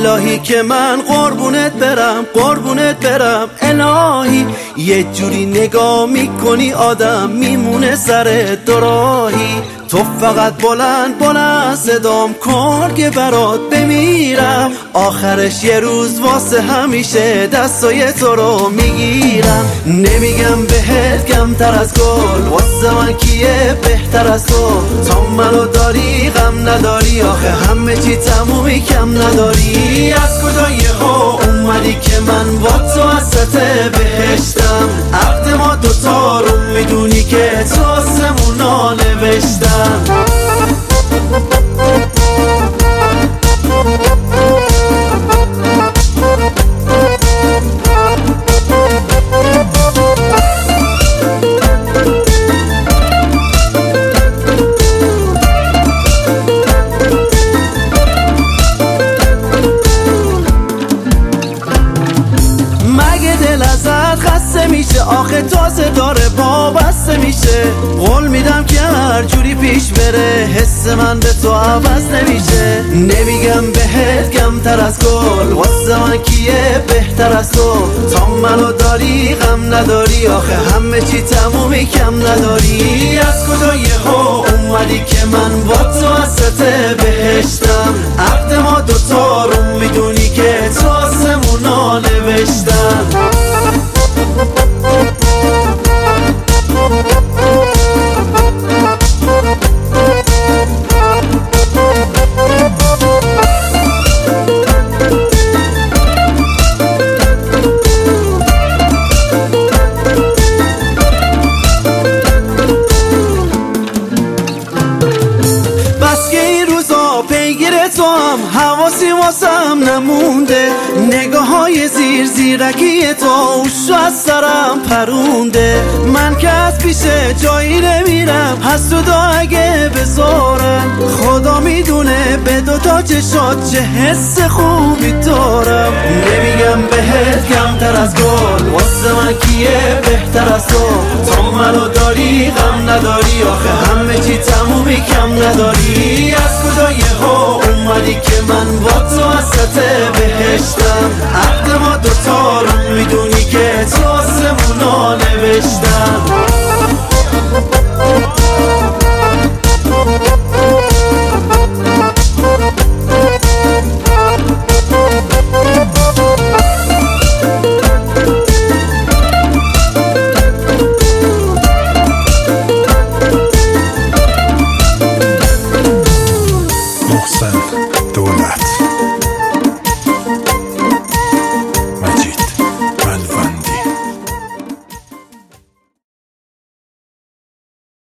الهی که من قربونت برم الهی. یه جوری نگاه میکنی آدم میمونه سر دوراهی. تو فقط بلند صدام کن که برات بمیرم. آخرش یه روز واسه همیشه دستای تو رو میگیرم. نمیگم بهت کمتر از گل، واسه من کیه بهتر از تو. تا منو داری غم نداری، آخه همه چی تمومی کم نداری. از کجا یهو اومدی که من با تو وسط بهشتم؟ عقد ما دوتا رو میدونی که تو آسمونا نوشتم. مگه دل ازت خسته میشه؟ آخه تازه داره پا بسته میشه. قول میدم که هر جوری پیش بره، حس من به تو عوض نمیشه. نمیگم بهت کمتر از گل، واسه من کیه بهتر از تو. تا منو داری غم نداری، آخه همه چی تمومی کم نداری. از کجا یهو اومدی که من با تو وسط بهشتم؟ عقد ما دوتا رو میدونی که تو آسمونا نوشتم. تو هم حواسی واسم نمونده. نگاه های زیرکی تو اوشو از سرم پرونده. من که از پیشه جایی نمیرم، هست تو دا اگه بذارم. خدا میدونه به دوتا چشات چه حس خوبی دارم. نمیگم بهت کمتر از گل، واسه من کیه بهتر از تو. تا منو داری غم نداری، آخه همه چی تمومی کم نداری. از کجا یهو اومدی که من با تو وسط بهشتم؟ عقد ما دوتا رو میدونی که تو آسمونا نوشتم. محسن دولت